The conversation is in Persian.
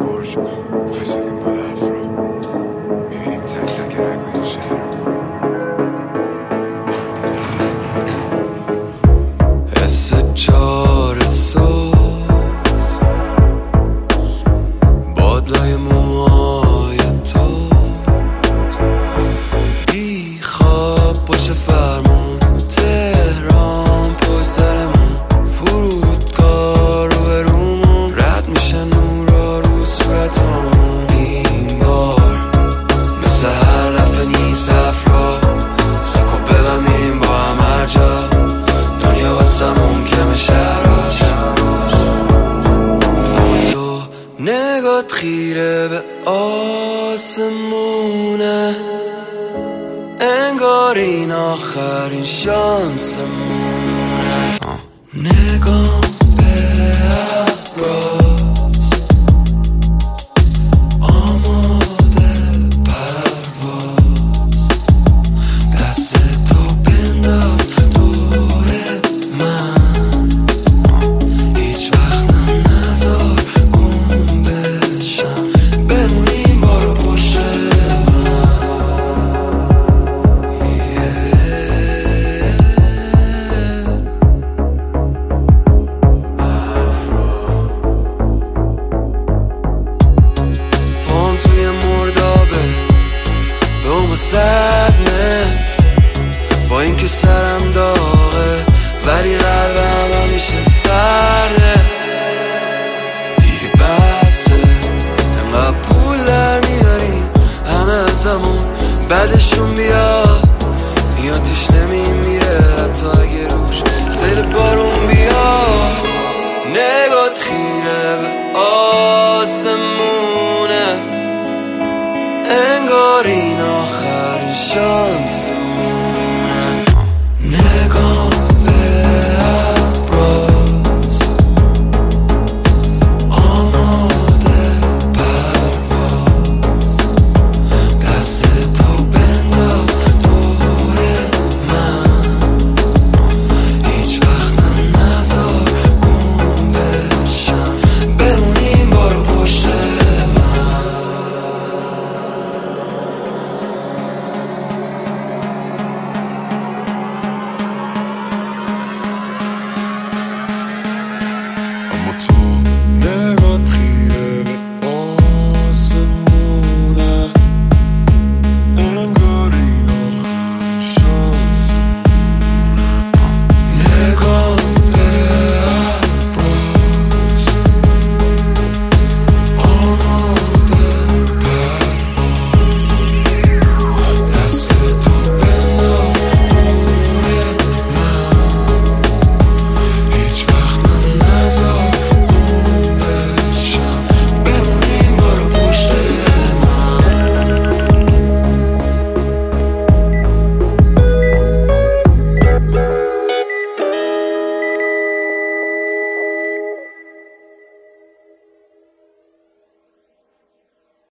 برج وایسادیم بالا افرا، میبینیم تک تک رنگ این شهر. حس چار صبح، بادلای موهای تو، بی خواب باشه فرمون، تهران پشت سرمون، فرودگاه رو برومون، رد میشه نورا رو صورتامون. این بار مثل هر دفعه نیست افرا، سکو ببن میریم با هم هر جا، دنیا واسمون کم شهراش. اما تو نگات خیره به آسمونه، انگار این آخرین شانسمونه. نگام به ابراست، آماده پرواز، دست تو بنداز دور من، هیچ وقتم نذار گم بشم، بمونیم بارو پشت توی مردابه به اون 100 متر، با اینکه سرم داغه ولی قلبم همیشه سرده. دیگه بسه انقدر پول در میاریم همه ازمون، بعدشون بیاد نیاتش نمیمیره حتی اگه روش سیل بارون بیاد. نگات خیره به آسمونه، انگار این آخرین شانسمونه.